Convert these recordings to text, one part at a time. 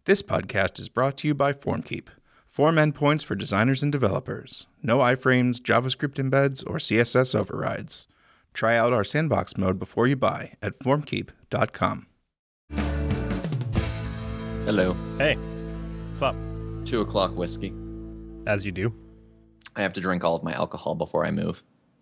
This podcast is brought to you by FormKeep. Form endpoints for designers and developers. No iframes, JavaScript embeds, or CSS overrides. Try out our sandbox mode before you buy at formkeep.com. Hello. Hey, what's up? 2 o'clock whiskey. As you do. I have to drink all of my alcohol before I move.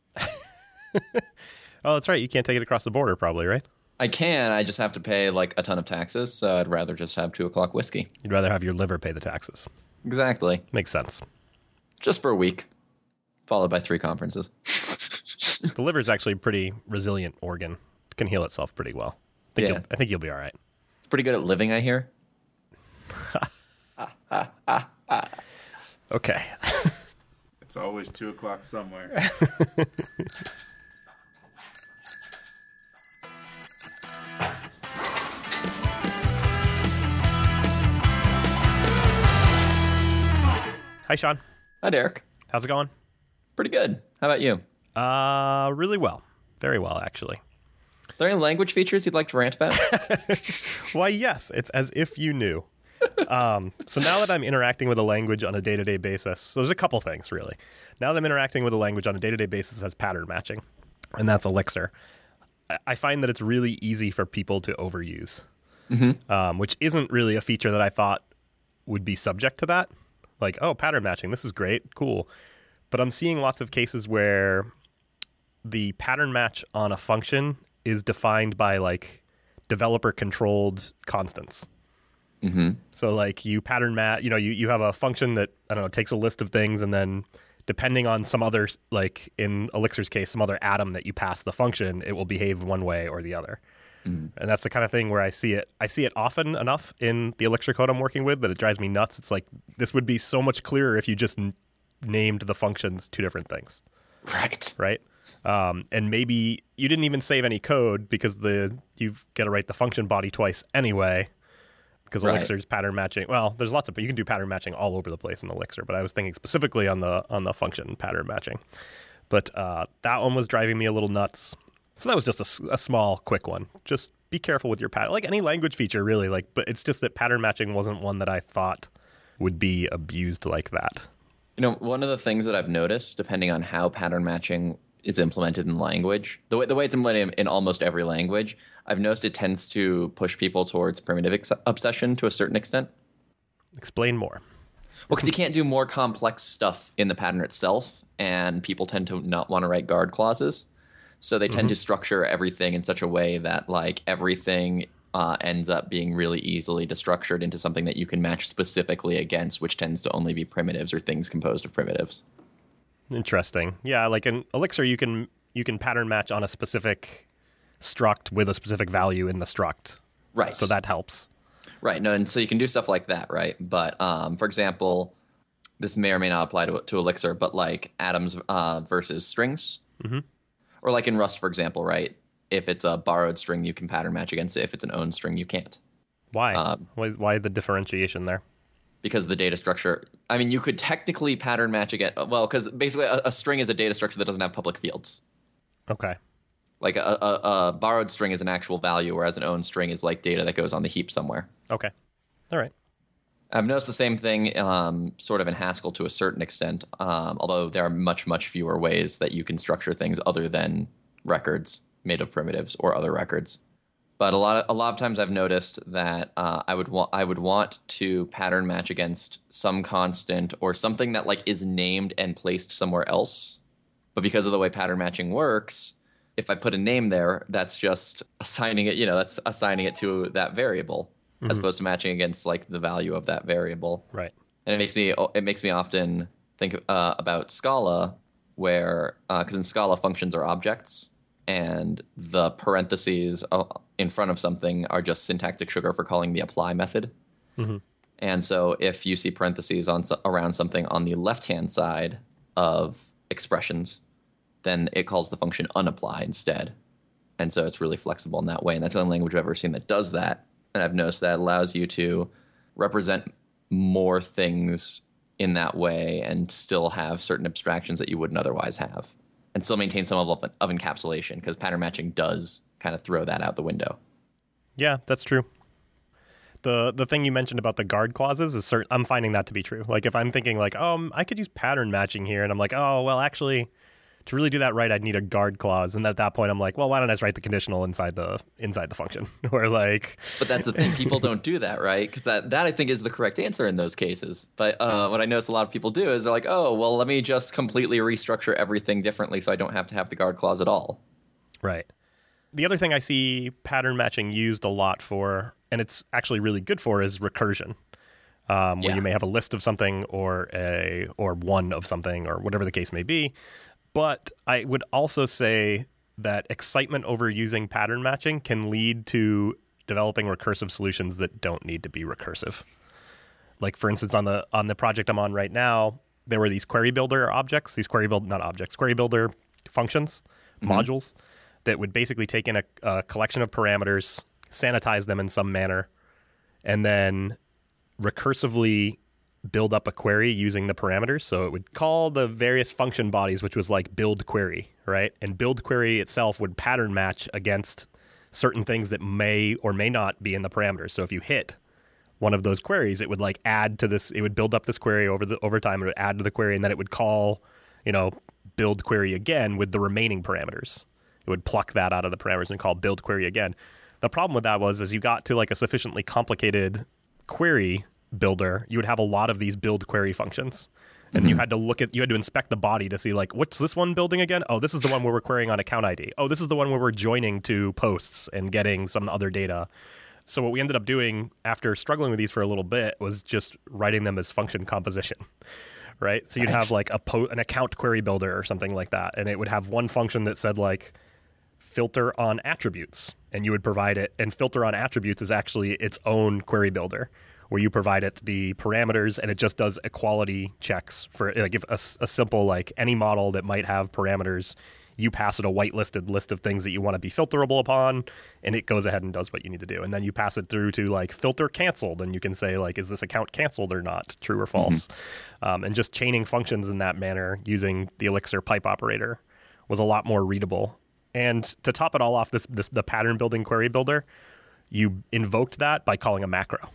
Oh, that's right. You can't take it across the border probably, right? I can. I just have to pay like a ton of taxes, so I'd rather just have 2 o'clock whiskey. You'd rather have your liver pay the taxes. Exactly. Makes sense. Just for a week, followed by 3 conferences. The liver's actually a pretty resilient organ. It can heal itself pretty well. I think you'll be all right. It's pretty good at living, I hear. Okay. It's always 2 o'clock somewhere. Hi, Sean. Hi, Derek. How's it going? Pretty good. How about you? Really well. Very well, actually. Are there any language features you'd like to rant about? Why, yes. It's as if you knew. So now that I'm interacting with a language on a day-to-day basis, so there's a couple things, really. Now that I'm interacting with a language on a day-to-day basis as pattern matching, and that's Elixir, I find that it's really easy for people to overuse, which isn't really a feature that I thought would be subject to that. Like, oh, pattern matching, this is great, cool. But I'm seeing lots of cases where the pattern match on a function is defined by, like, developer-controlled constants. Mm-hmm. So, like, you pattern match, you have a function that, I don't know, takes a list of things, and then depending on some other, like, in Elixir's case, some other atom that you pass the function, it will behave one way or the other. And that's the kind of thing where I see it often enough in the Elixir code I'm working with that it drives me nuts. It's like, this would be so much clearer if you just named the functions 2 different things. Right? And maybe you didn't even save any code because you've got to write the function body twice anyway because Elixir's pattern matching. Well, there's lots of, you can do pattern matching all over the place in Elixir, but I was thinking specifically on the function pattern matching. But that one was driving me a little nuts. So that was just a small, quick one. Just be careful with your pattern. Like any language feature, really. But it's just that pattern matching wasn't one that I thought would be abused like that. One of the things that I've noticed, depending on how pattern matching is implemented in language, the way it's implemented in almost every language, I've noticed it tends to push people towards primitive obsession to a certain extent. Explain more. Well, because you can't do more complex stuff in the pattern itself, and people tend to not want to write guard clauses. So they tend to structure everything in such a way that, like, everything ends up being really easily destructured into something that you can match specifically against, which tends to only be primitives or things composed of primitives. Interesting. Yeah, like in Elixir, you can pattern match on a specific struct with a specific value in the struct. Right. So that helps. Right. No, and so you can do stuff like that, right? But for example, this may or may not apply to Elixir, but like atoms versus strings. Mm-hmm. Or like in Rust, for example, right? If it's a borrowed string, you can pattern match against it. If it's an owned string, you can't. Why? Why the differentiation there? Because the data structure, I mean, you could technically pattern match against, well, because basically a string is a data structure that doesn't have public fields. Okay. Like a borrowed string is an actual value, whereas an owned string is like data that goes on the heap somewhere. Okay. All right. I've noticed the same thing sort of in Haskell to a certain extent, although there are much, much fewer ways that you can structure things other than records made of primitives or other records. But a lot of times I've noticed that I would want to pattern match against some constant or something that like is named and placed somewhere else. But because of the way pattern matching works, if I put a name there, that's just assigning it, that's assigning it to that variable. As opposed to matching against like the value of that variable, right? And it makes me often think about Scala, where because in Scala functions are objects, and the parentheses in front of something are just syntactic sugar for calling the apply method. Mm-hmm. And so if you see parentheses around something on the left-hand side of expressions, then it calls the function unapply instead. And so it's really flexible in that way. And that's the only language I've ever seen that does that. And I've noticed that allows you to represent more things in that way and still have certain abstractions that you wouldn't otherwise have. And still maintain some level of encapsulation, because pattern matching does kind of throw that out the window. Yeah, that's true. The thing you mentioned about the guard clauses is I'm finding that to be true. Like if I'm thinking like, I could use pattern matching here, and I'm like, oh, well, actually, to really do that right, I'd need a guard clause. And at that point, I'm like, well, why don't I just write the conditional inside the function? Or like, but that's the thing, people don't do that, right? Because that I think is the correct answer in those cases. But what I notice a lot of people do is they're like, oh, well, let me just completely restructure everything differently so I don't have to have the guard clause at all. Right. The other thing I see pattern matching used a lot for, and it's actually really good for, is recursion. Where you may have a list of something or one of something or whatever the case may be. But I would also say that excitement over using pattern matching can lead to developing recursive solutions that don't need to be recursive. Like, for instance, on the project I'm on right now, there were these query builder objects, query builder functions, modules, that would basically take in a collection of parameters, sanitize them in some manner, and then recursively build up a query using the parameters. So it would call the various function bodies, which was like build query, right? And build query itself would pattern match against certain things that may or may not be in the parameters. So if you hit one of those queries, it would like add to this, it would build up this query over time, it would add to the query, and then it would call, build query again with the remaining parameters. It would pluck that out of the parameters and call build query again. The problem with that was, as you got to like a sufficiently complicated query builder, you would have a lot of these build query functions, and you had to inspect the body to see like, what's this one building again? Oh, this is the one where we're querying on account ID. Oh, this is the one where we're joining to posts and getting some other data. So what we ended up doing after struggling with these for a little bit was just writing them as function composition, right? So you'd have like an account query builder or something like that, and it would have one function that said like filter on attributes, and you would provide it, and filter on attributes is actually its own query builder, where you provide it the parameters, and it just does equality checks for like if a simple like any model that might have parameters, you pass it a whitelisted list of things that you want to be filterable upon, and it goes ahead and does what you need to do. And then you pass it through to like filter canceled, and you can say like, is this account canceled or not, true or false? And just chaining functions in that manner using the Elixir pipe operator was a lot more readable. And to top it all off, the pattern building query builder, you invoked that by calling a macro.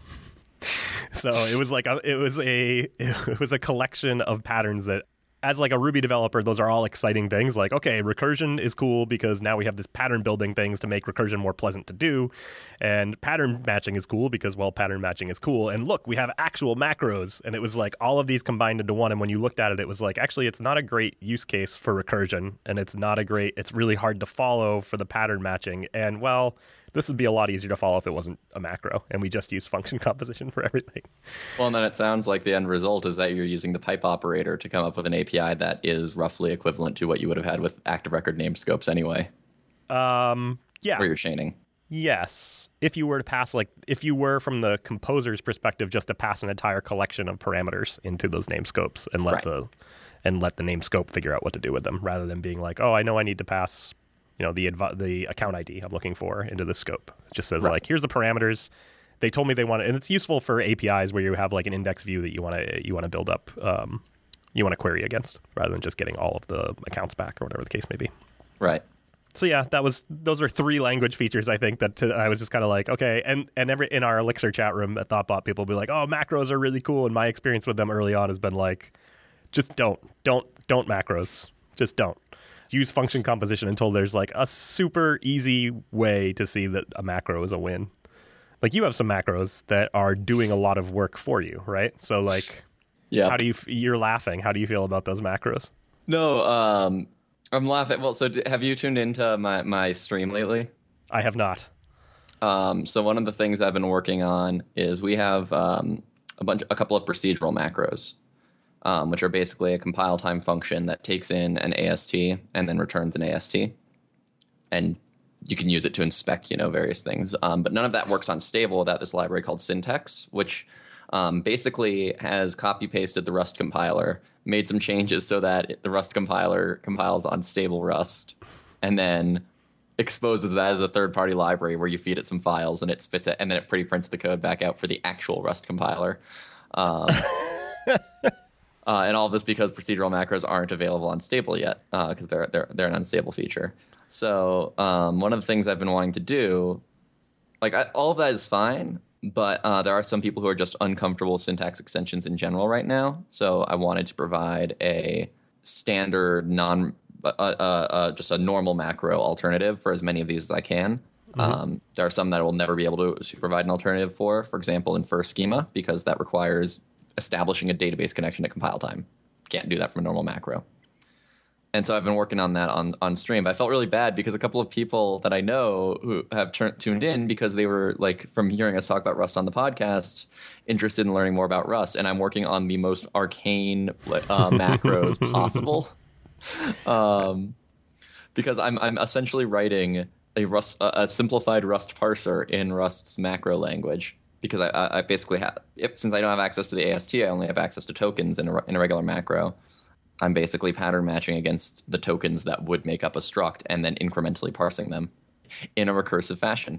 So it was like it was a collection of patterns that, as like a Ruby developer, those are all exciting things. Like, okay, recursion is cool because now we have this pattern building things to make recursion more pleasant to do. And pattern matching is cool because, well, pattern matching is cool. And look, we have actual macros. And it was like all of these combined into one. And when you looked at it, it was like, actually, it's not a great use case for recursion. And it's really hard to follow for the pattern matching. And, well, this would be a lot easier to follow if it wasn't a macro and we just use function composition for everything. Well, and then it sounds like the end result is that you're using the pipe operator to come up with an API that is roughly equivalent to what you would have had with active record name scopes anyway. Yeah. Where you're chaining. Yes. If you were from the composer's perspective, just to pass an entire collection of parameters into those name scopes and let the name scope figure out what to do with them, rather than being like, oh, I know I need to pass the account ID I'm looking for into the scope. It just says like, here's the parameters. They told me they want to, and it's useful for APIs where you have like an index view that you want to build up, you want to query against, rather than just getting all of the accounts back or whatever the case may be. Right. So yeah, those are 3 language features I think that I was just kind of like, okay, and in our Elixir chat room at Thoughtbot, people will be like, oh, macros are really cool, and my experience with them early on has been like, just don't macros, just don't. Use function composition until there's like a super easy way to see that a macro is a win. Like you have some macros that are doing a lot of work for you, right? So like, yeah, you're laughing. How do you feel about those macros? No, I'm laughing. Well, so have you tuned into my stream lately? I have not. So one of the things I've been working on is we have a couple of procedural macros. Which are basically a compile time function that takes in an AST and then returns an AST. And you can use it to inspect, various things. But none of that works on stable without this library called Syntax, which basically has copy-pasted the Rust compiler, made some changes so that the Rust compiler compiles on stable Rust, and then exposes that as a third-party library where you feed it some files and it spits it, and then it pretty prints the code back out for the actual Rust compiler. And all of this because procedural macros aren't available on stable yet, because they're an unstable feature. So one of the things I've been wanting to do, all of that is fine, But there are some people who are just uncomfortable with syntax extensions in general right now. So I wanted to provide a standard just a normal macro alternative for as many of these as I can. There are some that I will never be able to provide an alternative for example, infer schema, because that requires establishing a database connection at compile time. Can't do that from a normal macro. And so I've been working on that on stream. But I felt really bad because a couple of people that I know who have tuned in because they were, like, from hearing us talk about Rust on the podcast, interested in learning more about Rust. And I'm working on the most arcane macros possible. Because I'm essentially writing a simplified Rust parser in Rust's macro language. Because I basically have, since I don't have access to the AST, I only have access to tokens in a regular macro. I'm basically pattern matching against the tokens that would make up a struct and then incrementally parsing them in a recursive fashion.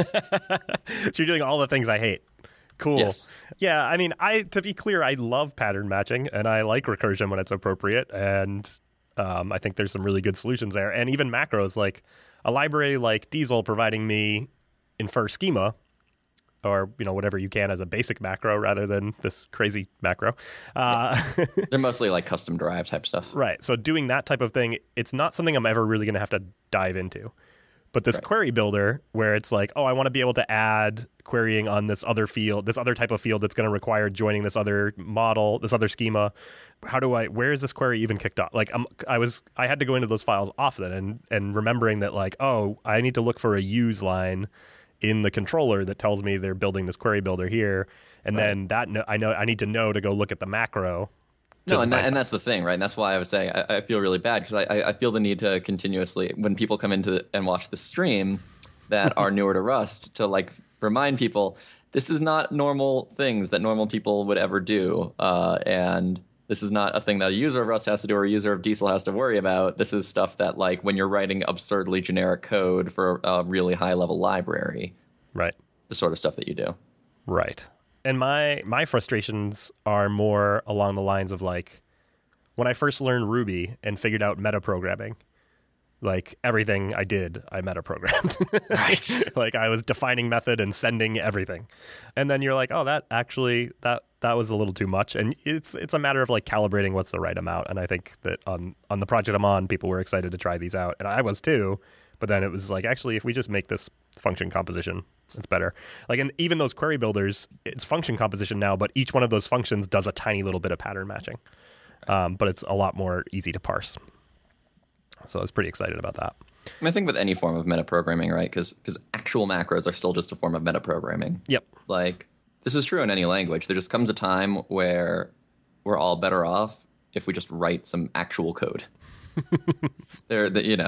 So you're doing all the things I hate. Cool. Yes. Yeah, I mean, to be clear, I love pattern matching and I like recursion when it's appropriate. And I think there's some really good solutions there. And even macros, like a library like Diesel providing me infer schema, or whatever you can as a basic macro rather than this crazy macro. They're mostly like custom derived type stuff. Right. So doing that type of thing, it's not something I'm ever really going to have to dive into. But this query builder, where it's like, oh, I want to be able to add querying on this other field, this other type of field that's going to require joining this other model, this other schema. Where is this query even kicked off? Like I had to go into those files often and remembering that, like, oh, I need to look for a use line in the controller that tells me they're building this query builder here, and then I need to know to go look at the macro. No, and that's the thing, right? And that's why I was saying I feel really bad because I feel the need to continuously, when people come into and watch the stream that are newer to Rust, to like remind people this is not normal things that normal people would ever do, and this is not a thing that a user of Rust has to do or a user of Diesel has to worry about. This is stuff that, like, when you're writing absurdly generic code for a really high-level library, right? The sort of stuff that you do. Right. And my frustrations are more along the lines of, like, when I first learned Ruby and figured out metaprogramming, like, everything I did, I metaprogrammed. Right. Like, I was defining method and sending everything. And then you're like, oh, that was a little too much. And it's a matter of, like, calibrating what's the right amount. And I think that on the project I'm on, people were excited to try these out. And I was too. But then it was like, actually, if we just make this function composition, it's better. Like, and even those query builders, it's function composition now, but each one of those functions does a tiny little bit of pattern matching. But it's a lot more easy to parse. So I was pretty excited about that. I think with any form of metaprogramming, right? Because actual macros are still just a form of metaprogramming. Yep. Like, this is true in any language. There just comes a time where we're all better off if we just write some actual code. You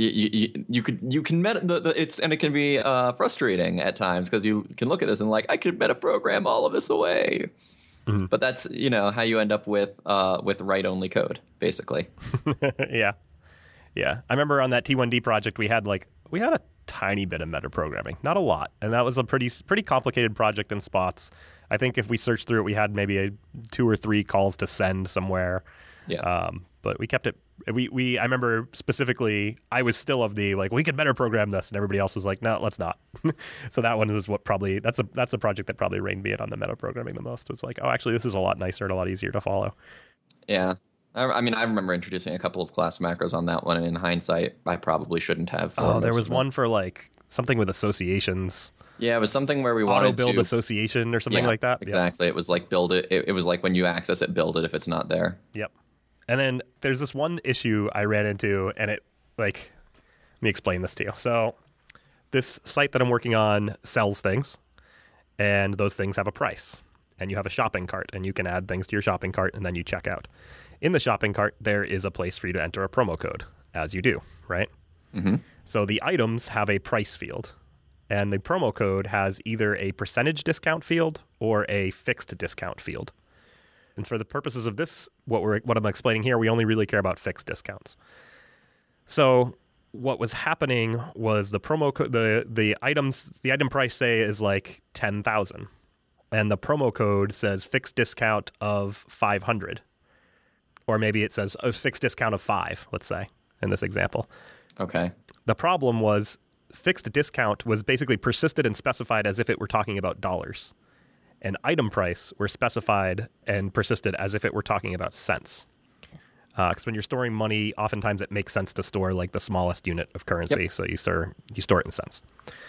can it's, and it can be frustrating at times because you can look at this and, like, I could metaprogram all of this away. Mm-hmm. But that's how you end up with write only code, basically. Yeah. Yeah, I remember on that T1D project we had a tiny bit of metaprogramming, not a lot, and that was a pretty complicated project in spots. I think if we searched through it, we had maybe 2 or 3 calls to send somewhere. Yeah. But we kept it. I remember specifically, I was still of the, like, we could metaprogram this, and everybody else was like, no, let's not. So that one was that's a project that probably reined me in on the metaprogramming the most. It's like, oh, actually, this is a lot nicer and a lot easier to follow. Yeah. I mean, I remember introducing a couple of class macros on that one, and in hindsight, I probably shouldn't have. Oh, there was one for, like, something with associations. Yeah, it was something where we wanted to... auto-build association or something like that. Exactly. Yeah. It was like build it. It was like when you access it, build it if it's not there. Yep. And then there's this one issue I ran into, and it, like, let me explain this to you. So this site that I'm working on sells things, and those things have a price. And you have a shopping cart, and you can add things to your shopping cart, and then you check out. In the shopping cart, there is a place for you to enter a promo code, as you do, right? Mm-hmm. So the items have a price field, and the promo code has either a percentage discount field or a fixed discount field. And for the purposes of this, what I'm explaining here, we only really care about fixed discounts. So what was happening was the promo code, the item price, say, is like 10,000, and the promo code says fixed discount of 500. Or maybe it says a fixed discount of 5, let's say, in this example. Okay. The problem was fixed discount was basically persisted and specified as if it were talking about dollars. And item price were specified and persisted as if it were talking about cents. Because when you're storing money, oftentimes it makes sense to store like the smallest unit of currency. Yep. So you store it in cents.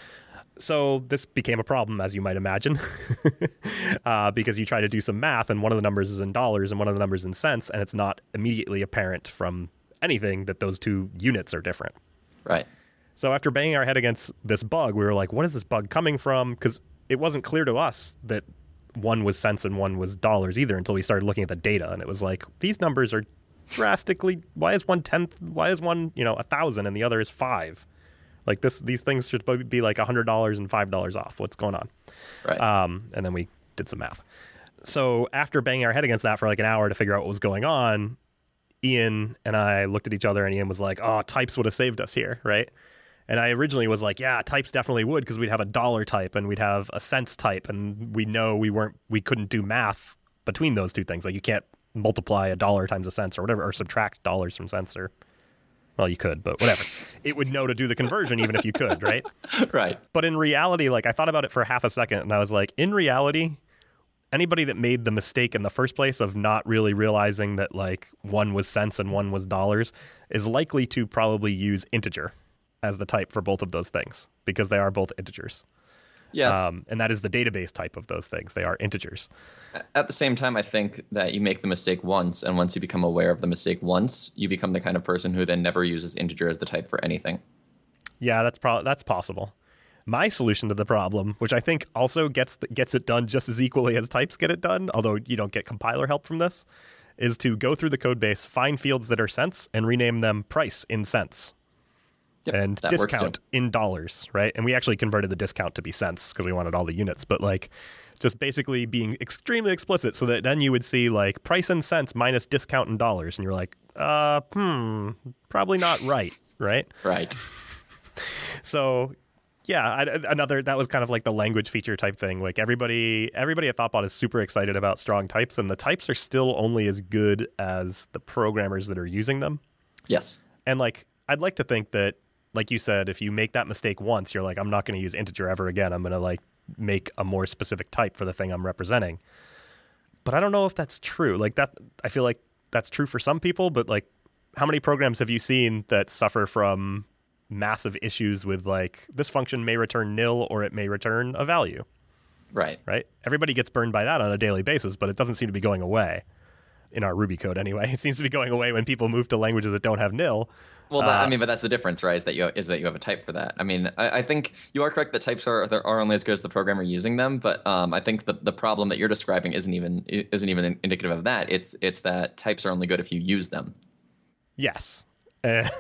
So this became a problem, as you might imagine, because you try to do some math and one of the numbers is in dollars and one of the numbers in cents, and it's not immediately apparent from anything that those two units are different. Right. So after banging our head against this bug, we were like, what is this bug coming from? Because it wasn't clear to us that one was cents and one was dollars either until we started looking at the data. And it was like, these numbers are drastically, why is 1/10, why is one, 1,000 and the other is 5? Like these things should be like $100 and $5 off. What's going on? Right. And then we did some math. So after banging our head against that for like an hour to figure out what was going on, Ian and I looked at each other and Ian was like, oh, types would have saved us here, right? And I originally was like, yeah, types definitely would, because we'd have a dollar type and we'd have a cents type, and we know we couldn't do math between those two things. Like you can't multiply a dollar times a cents or whatever, or subtract dollars from cents, or well, you could, but whatever. It would know to do the conversion even if you could, right? Right. But in reality, like I thought about it for half a second and I was like, in reality, anybody that made the mistake in the first place of not really realizing that like one was cents and one was dollars is likely to probably use integer as the type for both of those things, because they are both integers. Yes. And that is the database type of those things. They are integers. At the same time, I think that you make the mistake once, and once you become aware of the mistake once, you become the kind of person who then never uses integer as the type for anything. Yeah, that's possible. My solution to the problem, which I think also gets it done just as equally as types get it done, although you don't get compiler help from this, is to go through the code base, find fields that are cents, and rename them price in cents. Yep, and discount in dollars, right? And we actually converted the discount to be cents because we wanted all the units, but like just basically being extremely explicit so that then you would see like price in cents minus discount in dollars, and you're like, probably not right, right? Right. So yeah, that was kind of like the language feature type thing. Like everybody at Thoughtbot is super excited about strong types, and the types are still only as good as the programmers that are using them. Yes. And like I'd like to think that, like you said, if you make that mistake once, you're like, I'm not going to use integer ever again. I'm going to like make a more specific type for the thing I'm representing. But I don't know if that's true. Like that, I feel like that's true for some people, but like how many programs have you seen that suffer from massive issues with like this function may return nil or it may return a value? Right. Right. Everybody gets burned by that on a daily basis, but it doesn't seem to be going away in our Ruby code anyway. It seems to be going away when people move to languages that don't have nil. Well, but that's the difference, right? Is that you have a type for that. I mean, I think you are correct that types are only as good as the programmer using them. But I think the problem that you're describing isn't even indicative of that. It's that types are only good if you use them. Yes. I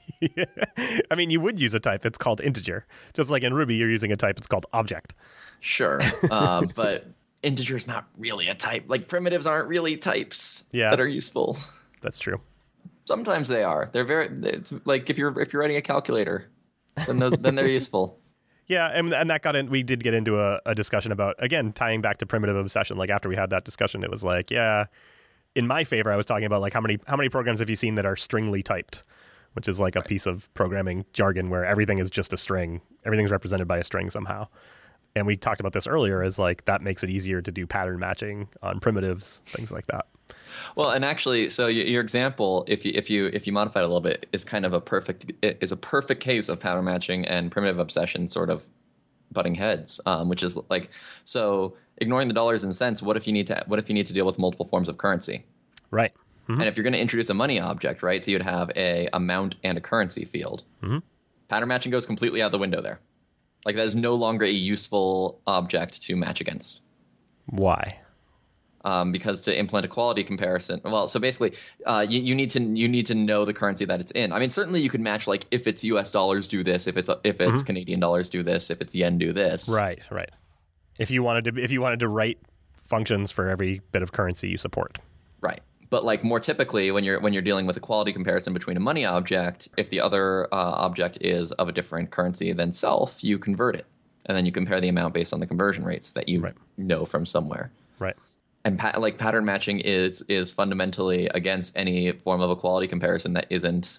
mean, you would use a type. It's called integer. Just like in Ruby, you're using a type. It's called object. Sure, but integer is not really a type. Like primitives aren't really types that are useful. That's true. Sometimes they are. It's like if you're writing a calculator, then they're useful. Yeah, and that got in. We did get into a discussion about, again, tying back to primitive obsession. Like after we had that discussion, it was like, yeah, in my favor, I was talking about like how many programs have you seen that are stringly typed, which is like a piece of programming jargon where everything is just a string. Everything's represented by a string somehow. And we talked about this earlier as like that makes it easier to do pattern matching on primitives, things like that. Well, and actually, so your example, if you modify it a little bit, is kind of a perfect case of pattern matching and primitive obsession sort of butting heads, which is like, so ignoring the dollars and cents, what if you need to deal with multiple forms of currency? Right. Mm-hmm. And if you're going to introduce a money object, right? So you'd have a amount and a currency field. Mm-hmm. Pattern matching goes completely out the window there. Like that is no longer a useful object to match against. Why? Because to implement a quality comparison, well, so basically, you need to know the currency that it's in. I mean, certainly you could match like if it's U.S. dollars, do this. If it's mm-hmm. Canadian dollars, do this. If it's yen, do this. Right. If you wanted to write functions for every bit of currency you support. Right. But like more typically, when you're dealing with a quality comparison between a money object, if the other object is of a different currency than self, you convert it, and then you compare the amount based on the conversion rates that you know from somewhere. Right. And pattern matching is fundamentally against any form of a quality comparison that isn't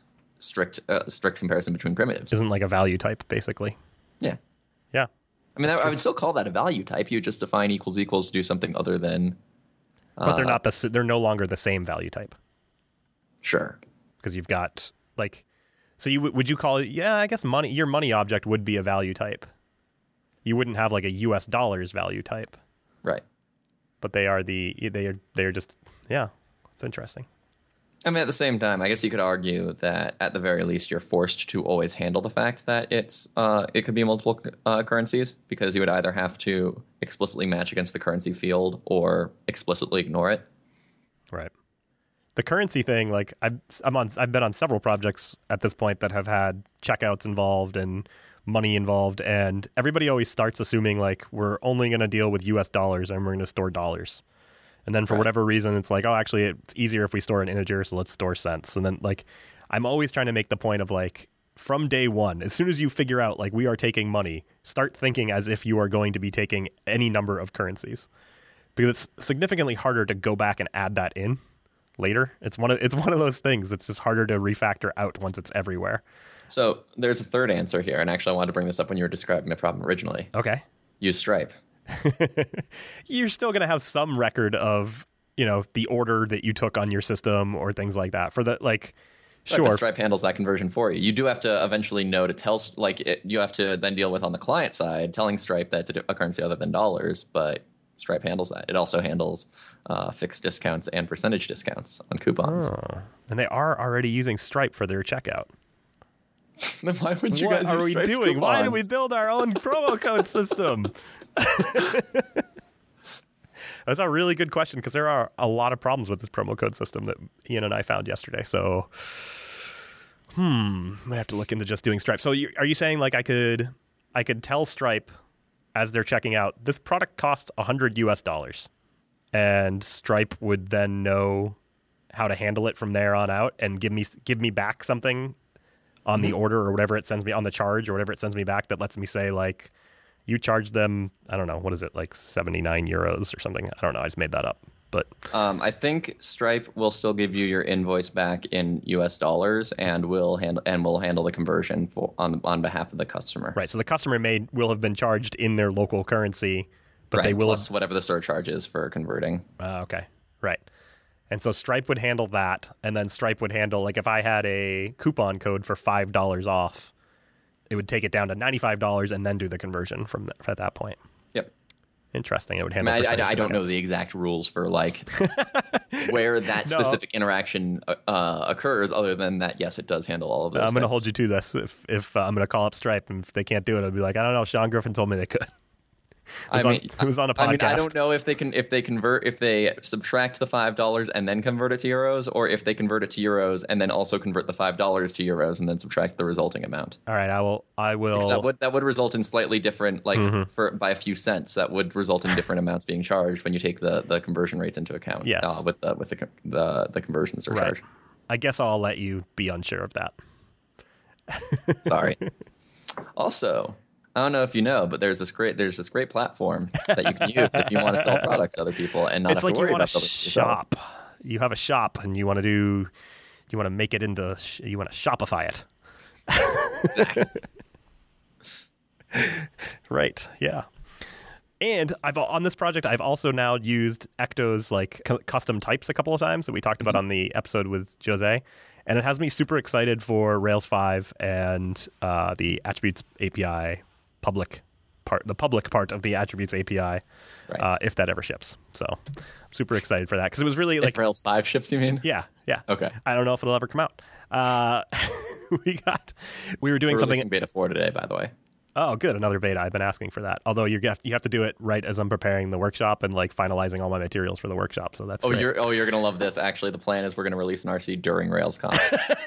strict comparison between primitives. Isn't like a value type, basically. Yeah. Yeah. I mean, I would still call that a value type. You just define equals to do something other than. But they're not they're no longer the same value type. Sure. Because you've got like, so would you call it? Yeah, I guess your money object would be a value type. You wouldn't have like a U.S. dollars value type. Right. But they are just, yeah, it's interesting. I mean, at the same time, I guess you could argue that at the very least, you're forced to always handle the fact that it could be multiple currencies, because you would either have to explicitly match against the currency field or explicitly ignore it. Right. The currency thing, like I've been on several projects at this point that have had checkouts involved and money involved, and everybody always starts assuming like we're only going to deal with U.S. dollars and we're going to store dollars. And then for whatever reason, it's like, oh, actually, it's easier if we store an integer, so let's store cents. And then, like, I'm always trying to make the point of, like, from day one, as soon as you figure out, like, we are taking money, start thinking as if you are going to be taking any number of currencies. Because it's significantly harder to go back and add that in later. It's one of those things that's just harder to refactor out once it's everywhere. So there's a third answer here, and actually I wanted to bring this up when you were describing the problem originally. Okay. Use Stripe. You're still going to have some record of, the order that you took on your system or things like that. For the, like, sure. But Stripe handles that conversion for you. You do have to eventually know to tell, you have to then deal with on the client side, telling Stripe that it's a currency other than dollars, but Stripe handles that. It also handles fixed discounts and percentage discounts on coupons. Oh. And they are already using Stripe for their checkout. Then why would you what guys use Stripe's are we doing? coupons? Why did we build our own promo code system? That's a really good question, because there are a lot of problems with this promo code system that Ian and I found yesterday. So, I'm gonna have to look into just doing Stripe. So, are you saying like I could tell Stripe as they're checking out, this product costs $100 US, and Stripe would then know how to handle it from there on out and give me back something on the order or whatever it sends me, on the charge or whatever it sends me back, that lets me say like, you charge them, I don't know, what is it, like 79 euros or something? I don't know, I just made that up. But I think Stripe will still give you your invoice back in US dollars and will handle the conversion on behalf of the customer. Right, so the customer will have been charged in their local currency, but right, they will plus whatever the surcharge is for converting. Okay, right. And so Stripe would handle that, and then Stripe would handle, like if I had a coupon code for $5 off, it would take it down to $95 and then do the conversion at that point. Yep. Interesting. It would handle. I don't know the exact rules for like where that specific interaction occurs, other than that, yes, it does handle all of those. I'm going to hold you to this. If I'm going to call up Stripe, and if they can't do it, I'll be like, I don't know. Sean Griffin told me they could. It was on a podcast. I mean, I don't know if they subtract the $5 and then convert it to euros, or if they convert it to euros and then also convert the $5 to euros and then subtract the resulting amount. All right, I will. Because that would result in slightly different, like by a few cents. That would result in different amounts being charged when you take the conversion rates into account. Yes. With the conversion surcharge. Right. I guess I'll let you be unsure of that. Sorry. Also, I don't know if you know, but there's this great platform that you can use if you want to sell products to other people and not it's have like to worry you want about a shop. You have a shop and you want to make it into, you want to Shopify it. Exactly. Right. Yeah. And on this project, I've also now used Ecto's like custom types a couple of times that we talked about on the episode with Jose. And it has me super excited for Rails 5 and the Attributes API the public part of the Attributes API, right. If that ever ships. So I'm super excited for that, because it was really like... If Rails 5 ships, you mean? Yeah. Okay. I don't know if it'll ever come out. We were doing something... beta 4 today, by the way. Oh, good. Another beta. I've been asking for that. Although you have to do it right as I'm preparing the workshop and like finalizing all my materials for the workshop. So that's great. You're going to love this. Actually, the plan is we're going to release an RC during RailsConf.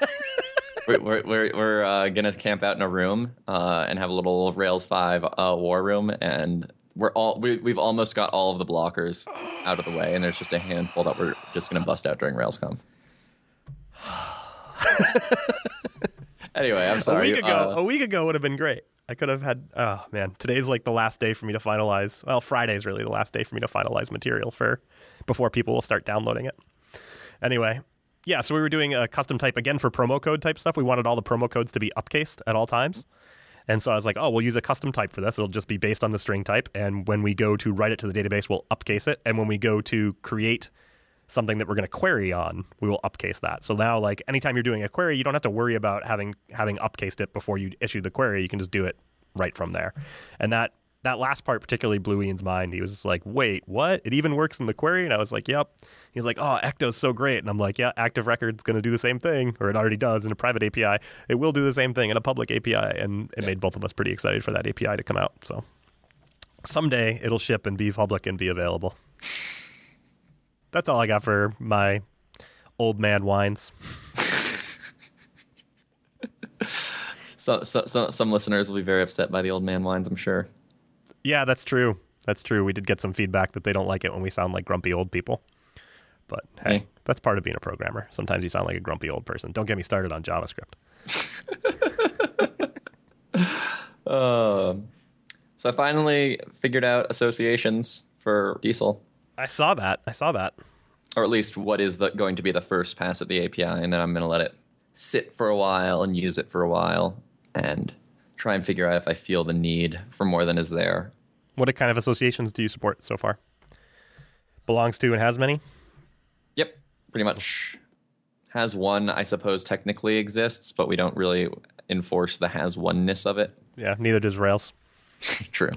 We're going to camp out in a room and have a little Rails 5 war room, and we've almost got all of the blockers out of the way, and there's just a handful that we're just going to bust out during RailsConf. Anyway, I'm sorry. A week ago would have been great. I could have had, oh man, today's like the last day for me to finalize. Well, Friday's really the last day for me to finalize material before people will start downloading it. Anyway, Yeah, so we were doing a custom type again for promo code type stuff. We wanted all the promo codes to be upcased at all times. And so I was like, oh, we'll use a custom type for this. It'll just be based on the string type. And when we go to write it to the database, we'll upcase it. And when we go to create something that we're going to query on, we will upcase that. So now, like, anytime you're doing a query, you don't have to worry about having upcased it before you issue the query. You can just do it right from there. And that last part particularly blew Ian's mind. He was like, wait, what? It even works in the query? And I was like, yep. He was like, oh, Ecto's so great. And I'm like, yeah, Active Record's going to do the same thing, or it already does in a private API. It will do the same thing in a public API. And it made both of us pretty excited for that API to come out. So someday it'll ship and be public and be available. That's all I got for my old man whines. So some listeners will be very upset by the old man whines, I'm sure. Yeah, that's true. That's true. We did get some feedback that they don't like it when we sound like grumpy old people. But hey, that's part of being a programmer. Sometimes you sound like a grumpy old person. Don't get me started on JavaScript. So I finally figured out associations for Diesel. I saw that. Or at least what is going to be the first pass at the API, and then I'm going to let it sit for a while and use it for a while and try and figure out if I feel the need for more than is there. What kind of associations do you support so far? Belongs to and has many? Yep, pretty much. Has one, I suppose, technically exists, but we don't really enforce the has oneness of it. Yeah, neither does Rails. True.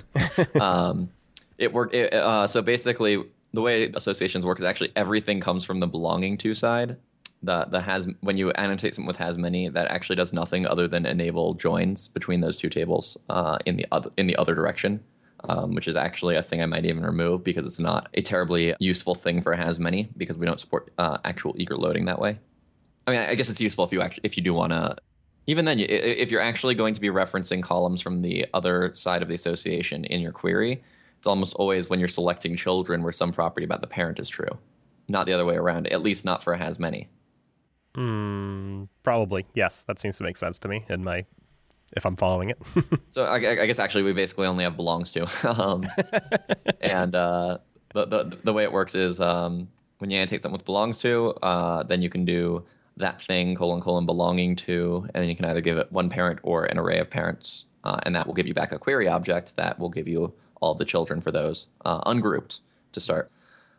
So basically, the way associations work is actually everything comes from the belonging to side. The has, when you annotate something with has many, that actually does nothing other than enable joins between those two tables in the other direction, which is actually a thing I might even remove because it's not a terribly useful thing for has many because we don't support actual eager loading that way. I mean, I guess it's useful if you do want to. Even then, if you're actually going to be referencing columns from the other side of the association in your query, it's almost always when you're selecting children where some property about the parent is true, not the other way around. At least not for has many. Probably, yes. That seems to make sense to me if I'm following it. So I guess actually we basically only have belongs to. And the way it works is when you annotate something with belongs to, then you can do that thing, : belonging to, and then you can either give it one parent or an array of parents, and that will give you back a query object that will give you all of the children for those, ungrouped to start.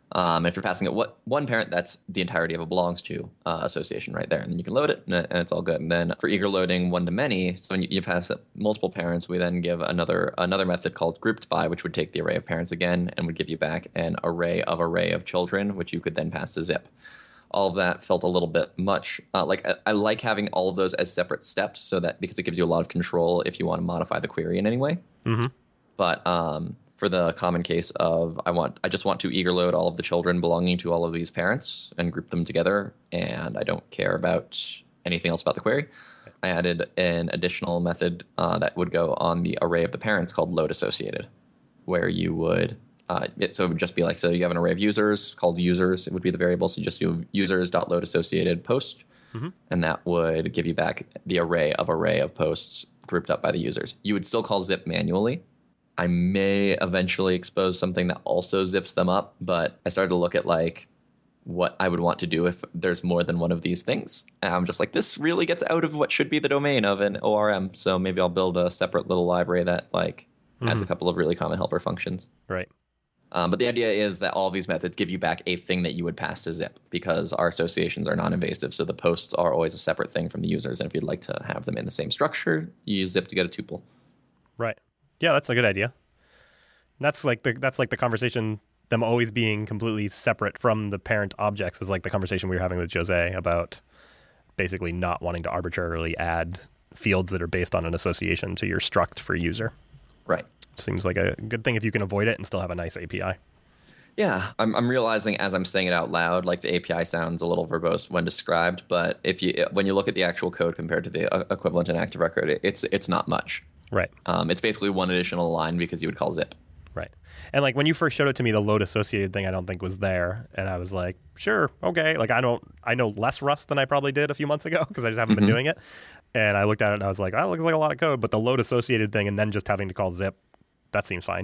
If you're passing it one parent, that's the entirety of a belongs to association right there. And then you can load it, and it's all good. And then for eager loading one to many, so when you pass it multiple parents, we then give another method called grouped by, which would take the array of parents again and would give you back an array of children, which you could then pass to zip. All of that felt a little bit much. I like having all of those as separate steps, so that because it gives you a lot of control if you want to modify the query in any way. Mm-hmm. But for the common case of I just want to eager load all of the children belonging to all of these parents and group them together, and I don't care about anything else about the query, I added an additional method that would go on the array of the parents called load associated, where you would so it would just be like, so you have an array of users called users, it would be the variable, so you just do users.load associated post, and that would give you back the array of posts grouped up by the users. You would still call zip manually. I may eventually expose something that also zips them up, but I started to look at like what I would want to do if there's more than one of these things. And I'm just like, this really gets out of what should be the domain of an ORM. So maybe I'll build a separate little library that like adds a couple of really common helper functions. Right. But the idea is that all of these methods give you back a thing that you would pass to zip, because our associations are non-invasive. So the posts are always a separate thing from the users. And if you'd like to have them in the same structure, you use zip to get a tuple. Right. Yeah, that's a good idea. That's like the conversation, them always being completely separate from the parent objects, is like the conversation we were having with Jose about basically not wanting to arbitrarily add fields that are based on an association to your struct for user. Right. Seems like a good thing if you can avoid it and still have a nice API. Yeah, I'm realizing as I'm saying it out loud, like the API sounds a little verbose when described, but when you look at the actual code compared to the equivalent in Active Record, it's not much. Right. It's basically one additional line because you would call zip. Right. And like when you first showed it to me, the load associated thing I don't think was there, and I was like, sure, okay. Like I know less Rust than I probably did a few months ago because I just haven't been doing it. And I looked at it and I was like, that looks like a lot of code, but the load associated thing and then just having to call zip, that seems fine.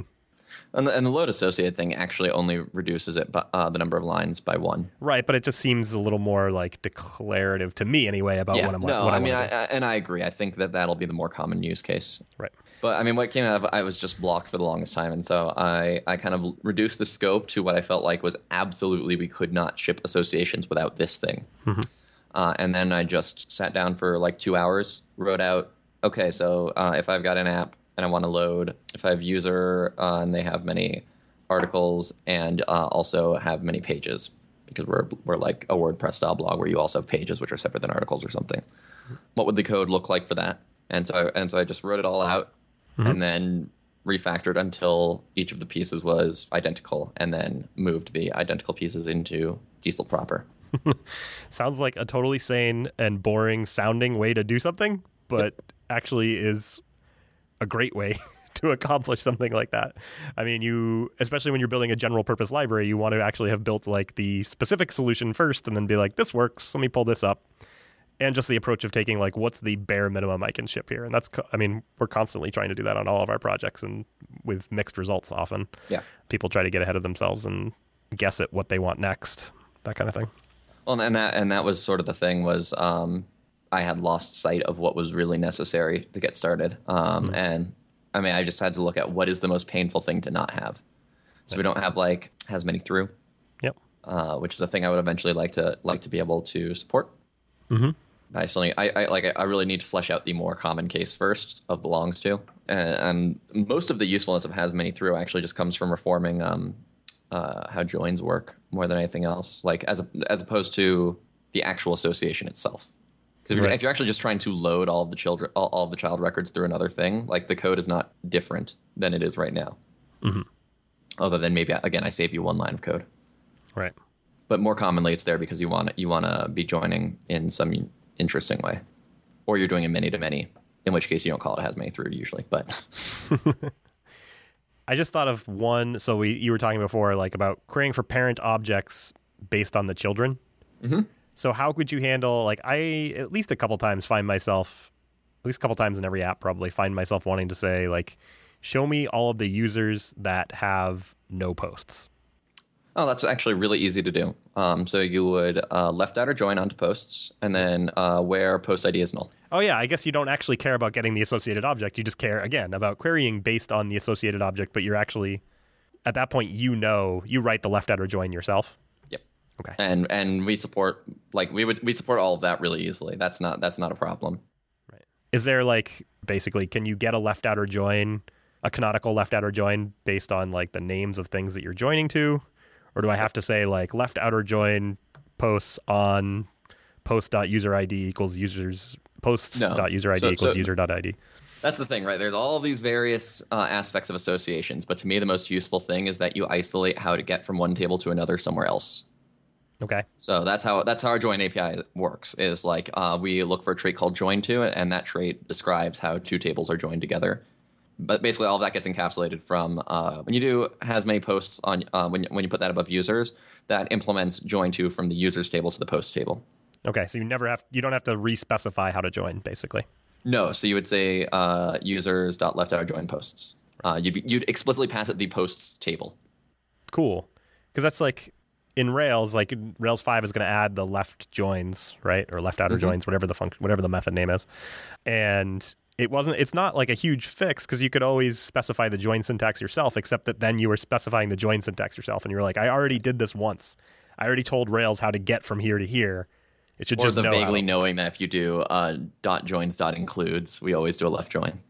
And the load associated thing actually only reduces it the number of lines by 1. Right, but it just seems a little more like declarative to me anyway about what I'm. No, what I mean, wanna do. and I agree. I think that'll be the more common use case. Right. But I mean, what came out of I was just blocked for the longest time, and so I kind of reduced the scope to what I felt like was absolutely we could not ship associations without this thing. And then I just sat down for like 2 hours, wrote out, okay, so if I've got an app and I want to load, if I have user and they have many articles and also have many pages, because we're like a WordPress style blog where you also have pages which are separate than articles or something. What would the code look like for that? And so I just wrote it all out and then refactored until each of the pieces was identical, and then moved the identical pieces into Diesel proper. Sounds like a totally sane and boring sounding way to do something, but actually is a great way to accomplish something like that. I mean, especially when you're building a general purpose library, you want to actually have built like the specific solution first and then be like, this works, let me pull this up. And just the approach of taking like, what's the bare minimum I can ship here? And we're constantly trying to do that on all of our projects, and with mixed results often. Yeah. People try to get ahead of themselves and guess at what they want next, that kind of thing. Well, and that was sort of the thing was I had lost sight of what was really necessary to get started. And I mean, I just had to look at what is the most painful thing to not have. So we don't have like has many through. Yep. Which is a thing I would eventually like to be able to support. I still need, I really need to flesh out the more common case first of belongs to, and most of the usefulness of has many through actually just comes from reforming how joins work more than anything else, like as opposed to the actual association itself. Because if you're actually just trying to load all of the child records through another thing, like the code is not different than it is right now. Other than maybe again I save you 1 line of code. Right. But more commonly, it's there because you want to be joining in some interesting way, or you're doing a many to many, in which case you don't call it has many through usually. But I just thought of one. So you were talking before, like about querying for parent objects based on the children. So how could you handle, like, I at least a couple times find myself, at least a couple times in every app probably, find myself wanting to say, like, show me all of the users that have no posts. Oh, that's actually really easy to do. So you would left outer join onto posts, and then where post ID is null. Oh, yeah. I guess you don't actually care about getting the associated object. You just care, again, about querying based on the associated object, but you're actually, at that point, you write the left outer join yourself. Yep. Okay. And we support, like, we support all of that really easily. That's not a problem. Right. Is there, like, basically, can you get a left outer join, a canonical left outer join based on, like, the names of things that you're joining to? Or do I have to say, like, left outer join posts on post.userid equals users, posts.userid equals user.id? That's the thing, right? There's all these various aspects of associations, but to me, the most useful thing is that you isolate how to get from one table to another somewhere else. Okay. So that's how our join API works, is like we look for a trait called join to, and that trait describes how 2 tables are joined together. But basically, all of that gets encapsulated from when you do has many posts on when you put that above users, that implements join to from the users table to the post table. Okay, so you don't have to re-specify how to join, basically. No, so you would say users.left outer join posts. You'd explicitly pass it the posts table. Cool, because that's like in Rails, like Rails 5 is going to add the left joins, right, or left outer joins, whatever the method name is, and it's not like a huge fix because you could always specify the join syntax yourself, except that then you were specifying the join syntax yourself, and you were like, I already did this once. I already told Rails how to get from here to here. It should just know vaguely knowing that if you do .joins.includes, we always do a left join.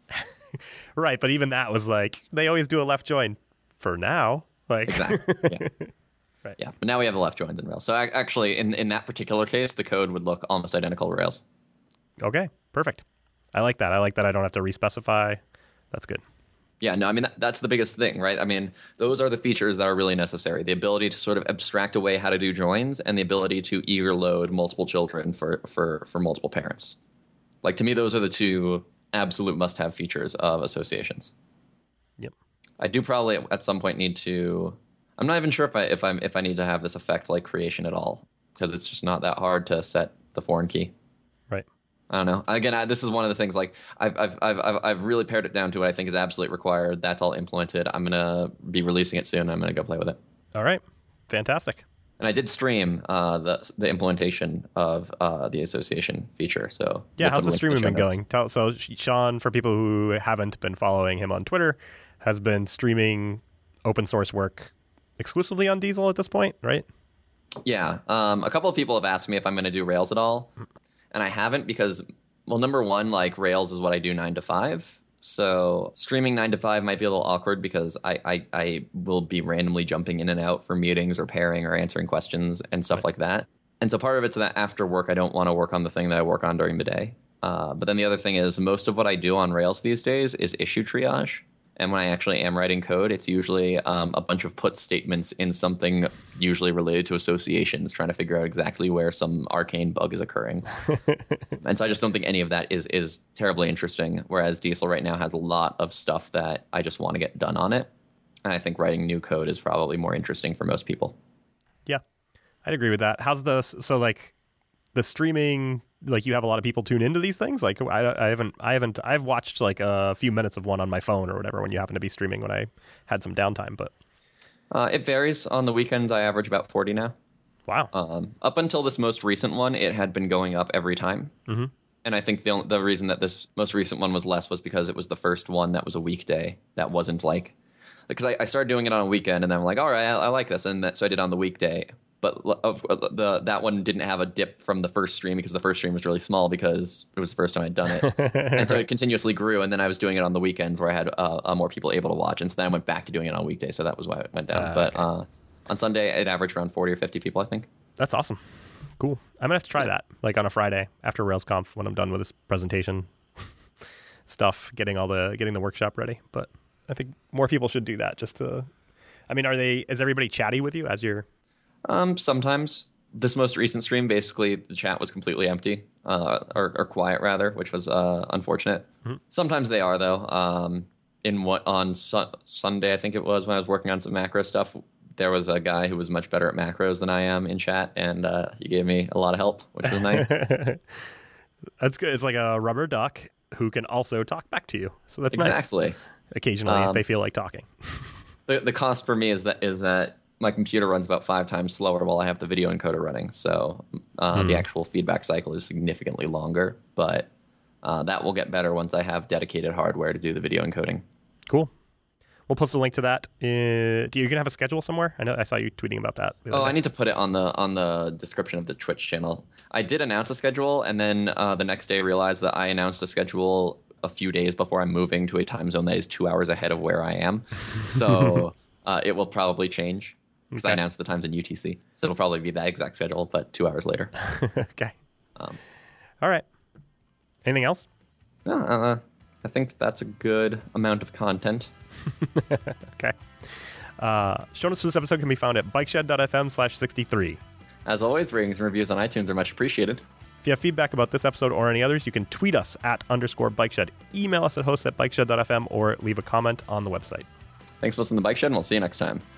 Right, but even that was like, they always do a left join for now. Like exactly. Yeah. Right. Yeah, but now we have a left joins in Rails. So actually, in that particular case, the code would look almost identical to Rails. Okay, perfect. I like that. I don't have to re-specify. That's good. Yeah, no, I mean, that's the biggest thing, right? I mean, those are the features that are really necessary. The ability to sort of abstract away how to do joins and the ability to eager load multiple children for multiple parents. Like, to me, those are the 2 absolute must-have features of associations. Yep. I do probably at some point need to... I'm not even sure if I need to have this affect like creation at all, because it's just not that hard to set the foreign key. Right. I don't know. Again, this is one of the things, like, I've really pared it down to what I think is absolutely required. That's all implemented. I'm gonna be releasing it soon. I'm gonna go play with it. All right, fantastic. And I did stream the implementation of the association feature. So yeah, how's the streaming been going? So Sean, for people who haven't been following him on Twitter, has been streaming open source work exclusively on Diesel at this point, right? Yeah. A couple of people have asked me if I'm going to do Rails at all, and I haven't because, well, number one, like, Rails is what I do 9 to 5. So streaming 9 to 5 might be a little awkward because I will be randomly jumping in and out for meetings or pairing or answering questions and stuff like that. And so part of it's that after work, I don't want to work on the thing that I work on during the day. But then the other thing is most of what I do on Rails these days is issue triage. And when I actually am writing code, it's usually a bunch of put statements in something usually related to associations, trying to figure out exactly where some arcane bug is occurring. And so I just don't think any of that is terribly interesting, whereas Diesel right now has a lot of stuff that I just want to get done on it. And I think writing new code is probably more interesting for most people. Yeah, I'd agree with that. How's the streaming? Like, you have a lot of people tune into these things. Like, I've watched like a few minutes of one on my phone or whatever when you happen to be streaming when I had some downtime. But it varies. On the weekends, I average about 40 now. Wow. Up until this most recent one, it had been going up every time. Mm-hmm. And I think the reason that this most recent one was less was because it was the first one that was a weekday. That wasn't like, because I started doing it on a weekend and then I'm like, all right, I like this. And so I did it on the weekday. But that one didn't have a dip from the first stream because the first stream was really small because it was the first time I'd done it. And so it continuously grew. And then I was doing it on the weekends where I had more people able to watch. And so then I went back to doing it on weekdays. So that was why it went down. But on Sunday, it averaged around 40 or 50 people, I think. That's awesome. Cool. I'm going to have to try that, like on a Friday after RailsConf when I'm done with this presentation stuff, getting the workshop ready. But I think more people should do that just to, I mean, is everybody chatty with you as you're... Sometimes. This most recent stream, basically, the chat was completely empty, or quiet rather, which was unfortunate. Mm-hmm. Sometimes they are, though. On Sunday, I think it was, when I was working on some macro stuff, there was a guy who was much better at macros than I am in chat, and he gave me a lot of help, which was nice. That's good. It's like a rubber duck who can also talk back to you. So that's exactly nice. Occasionally, if they feel like talking. The cost for me is that my computer runs about 5 times slower while I have the video encoder running. So the actual feedback cycle is significantly longer, but that will get better once I have dedicated hardware to do the video encoding. Cool. We'll post a link to that. Do you gonna have a schedule somewhere? I know I saw you tweeting about that. I need to put it on the description of the Twitch channel. I did announce a schedule, and then the next day realized that I announced a schedule a few days before I'm moving to a time zone that is 2 hours ahead of where I am. So it will probably change. Because I announced the times in UTC. So it'll probably be that exact schedule, but 2 hours later. Okay. All right. Anything else? No, I think that's a good amount of content. Okay. Show notes for this episode can be found at bikeshed.fm/63. As always, ratings and reviews on iTunes are much appreciated. If you have feedback about this episode or any others, you can tweet us at _bikeshed, email us at hosts@bikeshed.fm, or leave a comment on the website. Thanks for listening to Bike Shed, and we'll see you next time.